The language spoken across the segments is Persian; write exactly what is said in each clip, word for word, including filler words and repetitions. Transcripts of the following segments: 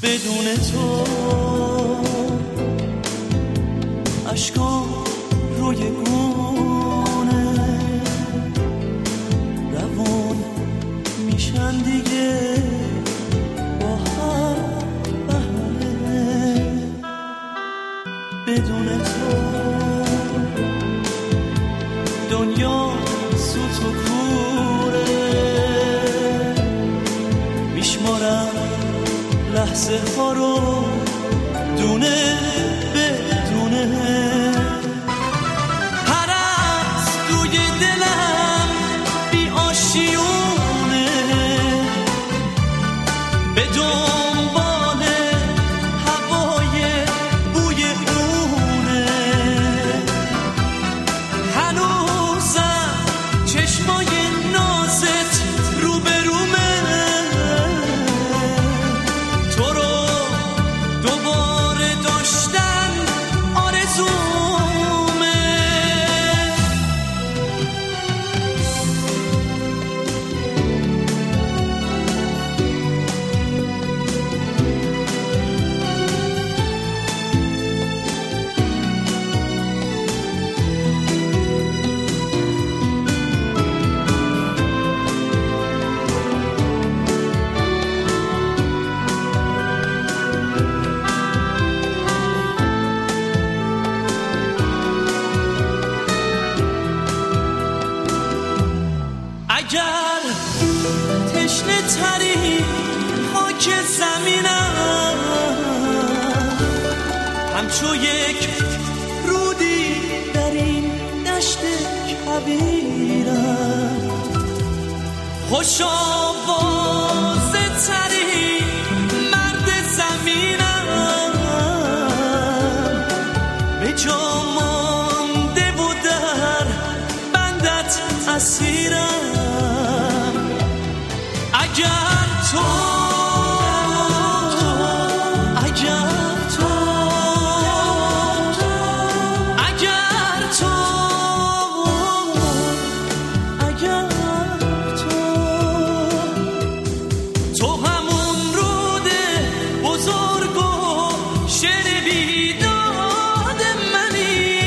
بدون تو اشکام روی گونه روان میشن دیگه با هر بهونه. بدون تو دنیا سوت و کوره، میشمارم لحظه ها رو دونه بدونه. پرست توی دلم بی آشیونه، به دنبال هوای بوی اونه. هنوزم چشمای نازت رو به رومه، تو رو دوباره داشتن آرزومه. اگر تشنه تری خاک زمینم، همچو یک رودی در این دشت کبیرم. خوش آوازه تری مرد زمینم، به جا مانده و در بندت اسیرم. اگر تو اگر تو اگر تو اگر تو تو همون رود بزرگ و شعر بیداد منی،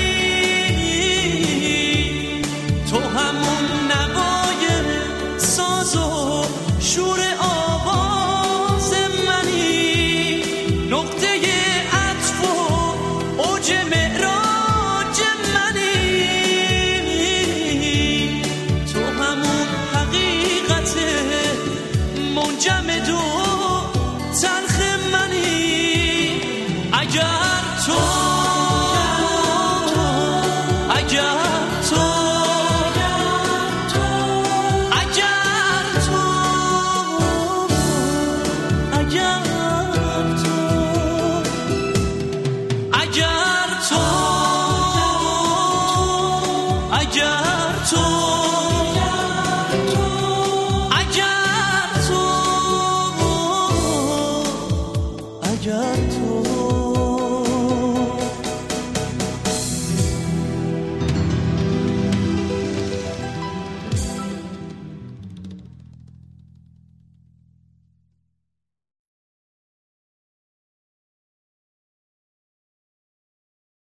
تو همون نوای ساز و شور آواز منی، نقطه عطف و اوج معراج منی. تو همون حقیقت منجمد و تلخ منی. اگر تو اگر تو اگر تو